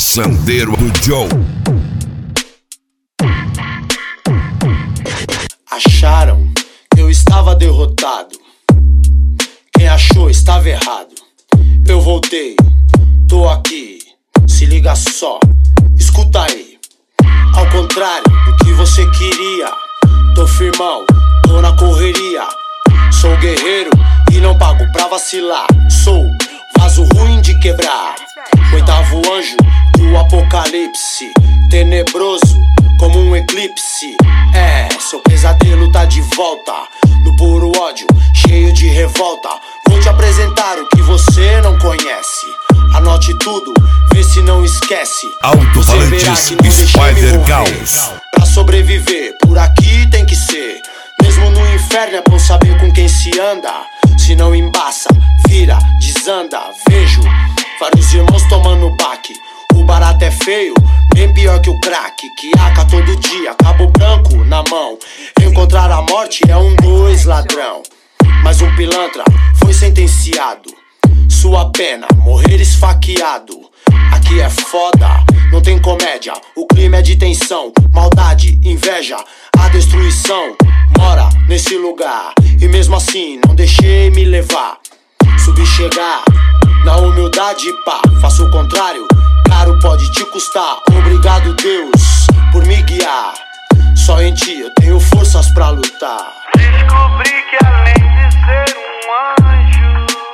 Sandeiro do Joe. Acharam que eu estava derrotado. Quem achou estava errado. Eu voltei, tô aqui. Se liga só, escuta aí. Ao contrário do que você queria, tô firmão, tô na correria. Sou guerreiro e não pago pra vacilar. Sou vaso ruim de quebrar, oitavo anjo do apocalipse, tenebroso como um eclipse. Seu pesadelo tá de volta, no puro ódio, cheio de revolta. Vou te apresentar o que você não conhece. Anote tudo, vê se não esquece. Alto-falantes Spider Caos. Pra sobreviver, por aqui tem que ser. Mesmo no inferno é bom saber com quem se anda. Se não embaça, vira, desanda. Vejo vários irmãos tomando baque. O barato é feio, bem pior que o crack. Que aca todo dia, cabo branco na mão. Encontrar a morte é um dois ladrão. Mas um pilantra foi sentenciado. Sua pena, morrer esfaqueado. Aqui é foda, não tem comédia. O crime é de tensão, maldade, inveja. A destruição mora nesse lugar. E mesmo assim não deixei me levar. Subi chegar, na humildade pá. Faço o contrário, caro pode te custar. Obrigado Deus por me guiar. Só em ti eu tenho forças pra lutar. Descobri que além de ser um anjo,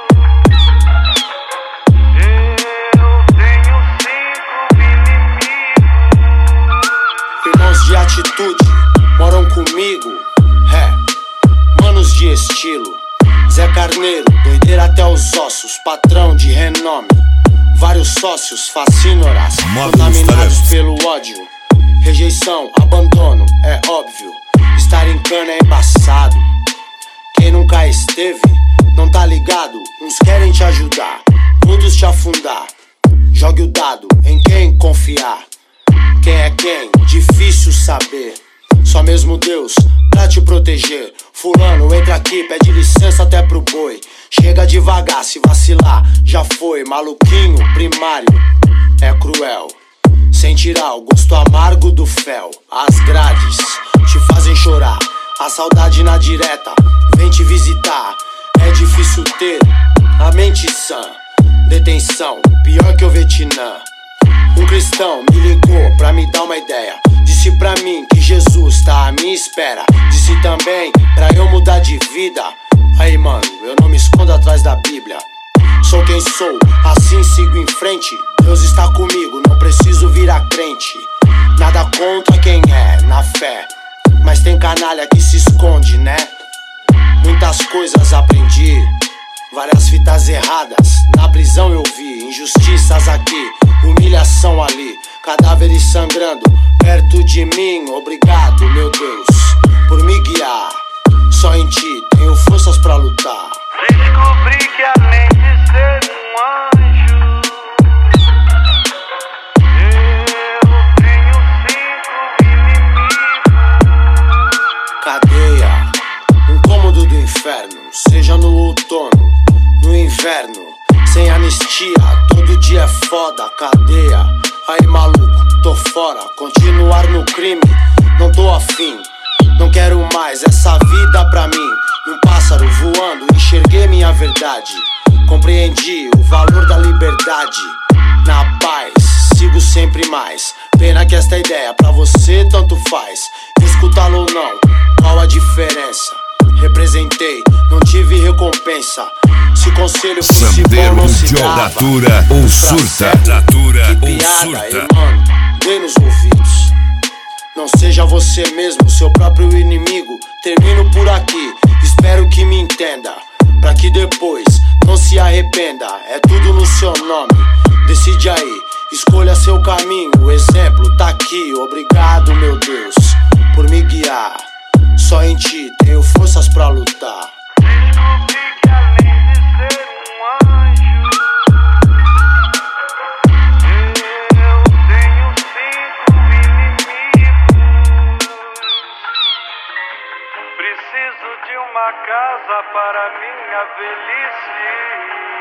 eu tenho 5 inimigos. Irmãos de atitude moram comigo, manos de estilo. Zé Carneiro, doideira até os ossos, patrão de renome. Vários sócios, fascínoras, contaminados pelo ódio. Rejeição, abandono, é óbvio. Estar em cana é embaçado. Quem nunca esteve, não tá ligado. Uns querem te ajudar, outros te afundar. Jogue o dado em quem confiar. Quem é quem? Difícil saber. Só mesmo Deus pra te proteger. Fulano, entra aqui, pede licença até pro boi. Chega devagar, se vacilar, já foi. Maluquinho, primário, é cruel. Sem tirar o gosto amargo do fel. As grades te fazem chorar. A saudade na direta vem te visitar. É difícil ter a mente sã. Detenção, pior que o Vietnã. Um cristão me ligou pra me dar uma ideia. Disse pra mim que Jesus tá à minha espera. Disse também pra eu mudar de vida. Aí mano, eu não me escondo atrás da Bíblia. Sou quem sou, assim sigo em frente. Deus está comigo, não preciso virar crente. Nada contra quem é, na fé. Mas tem canalha que se esconde, né? Muitas coisas aprendi, várias fitas erradas. Na prisão eu vi injustiças aqui, humilhação ali, cadáveres sangrando perto de mim. Obrigado, meu Deus, por me guiar. Só em ti tenho forças pra lutar. Descobri que além de ser um anjo, eu tenho 5 inimigos. Cadeia, um cômodo do inferno. Seja no outono, no inverno. Sem anistia, todo dia é foda. Cadeia, aí maluco, tô fora. Continuar no crime, não tô afim. Não quero mais essa vida pra mim. Um pássaro voando, enxerguei minha verdade. Compreendi o valor da liberdade. Na paz, sigo sempre mais. Pena que esta ideia pra você tanto faz. Escutá-lo ou não, qual a diferença? Representei, não tive recompensa. Se conselho fosse bom, não se dava. Datura ou surta. Datura que ou piada, surta. mano, dê nos ouvidos. Não seja você mesmo, seu próprio inimigo. Termino por aqui, espero que me entenda. Pra que depois não se arrependa. É tudo no seu nome, decide aí. Escolha seu caminho, o exemplo tá aqui. Obrigado, meu Deus, por me guiar. Só em ti tenho forças pra lutar. Descobri que além de ser um anjo, eu tenho 5 inimigos. Preciso de uma casa para minha velhice.